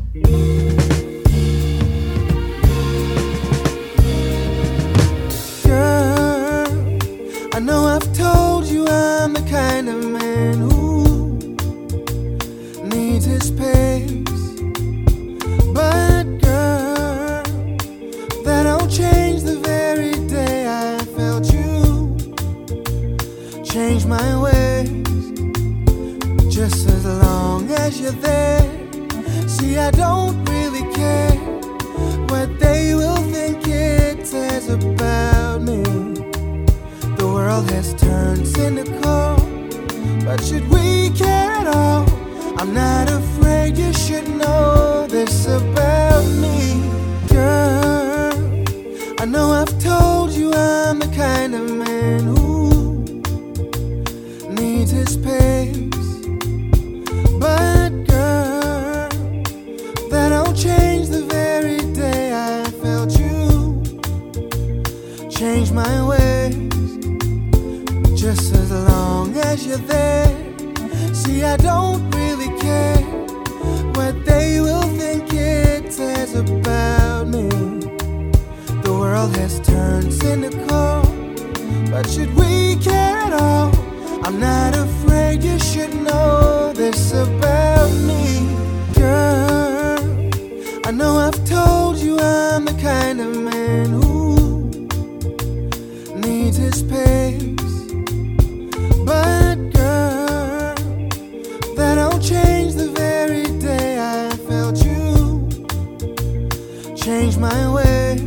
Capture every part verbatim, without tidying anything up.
I know I've told you I'm the kind of man who needs his space, but girl, that don't change the very day I felt you change my ways. Just as long as you're there, see, I don't really care what they will think it says about me. The world has turned cynical, but should we care at all? I'm not afraid, you should know this about me. Girl, I know I've told you I'm the kind of man who needs his space, but girl, that don't change the very day I felt you change my ways. Just as long as you're there, see, I don't really care what they will think it says about me. The world has turned cynical, but should we care at all? I'm not afraid, you should know this about me. Girl, I know I've told you I'm the kind of man who needs his space, but girl, that don't change the very day I felt you change my ways.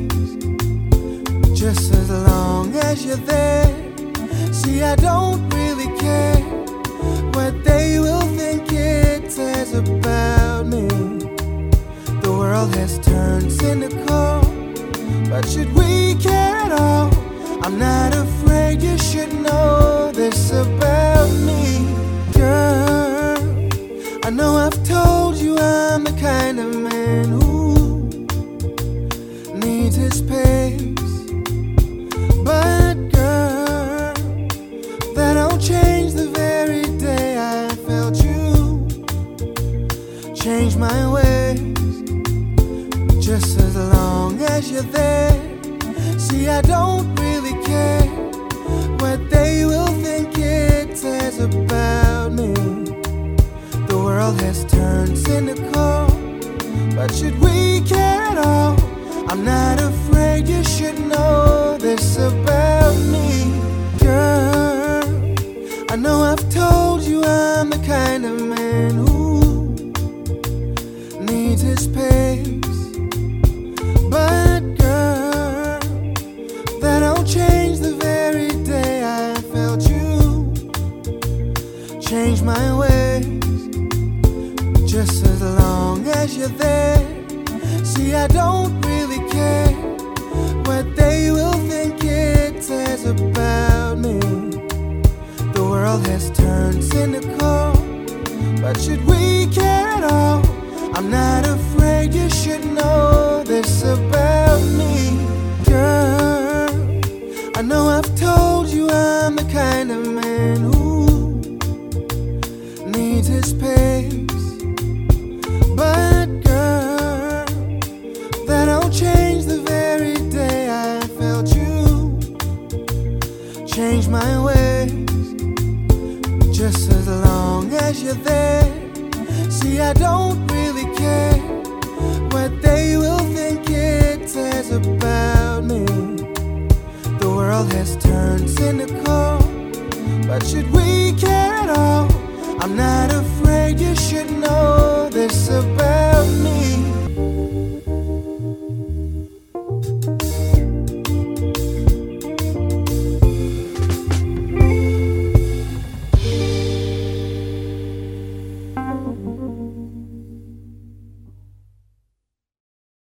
Just as long as you're there, see, I don't really care what they will think it says about me. The world has turned cynical, but should we care at all? I'm not afraid, you should know this about me. Girl, I know I've told you I'm the kind of man who needs his space, but girl, that don't change the very day I felt you change my ways. Just as long as you're there, see, I don't really care what they will think it says about me. The world has turned cynical, but should we care at all? I'm not afraid, you should know this about me. Girl, I know I've told you I'm the kind of man who needs his space, but girl, that don't change the very day I felt you change my ways. Just as long as you're there, see, I don't really care what they will think it says about me. The world has turned cynical, but should we care at all? I'm not afraid, you should know this about me. Girl, I know I've told you I'm the kind of man who needs his space, but girl, that don't change the very day I felt you change my ways. Just as long as you're there, see, I don't really care what they will think it says about me. The world has turned cynical, but should we care at all? I'm not afraid, you should know this about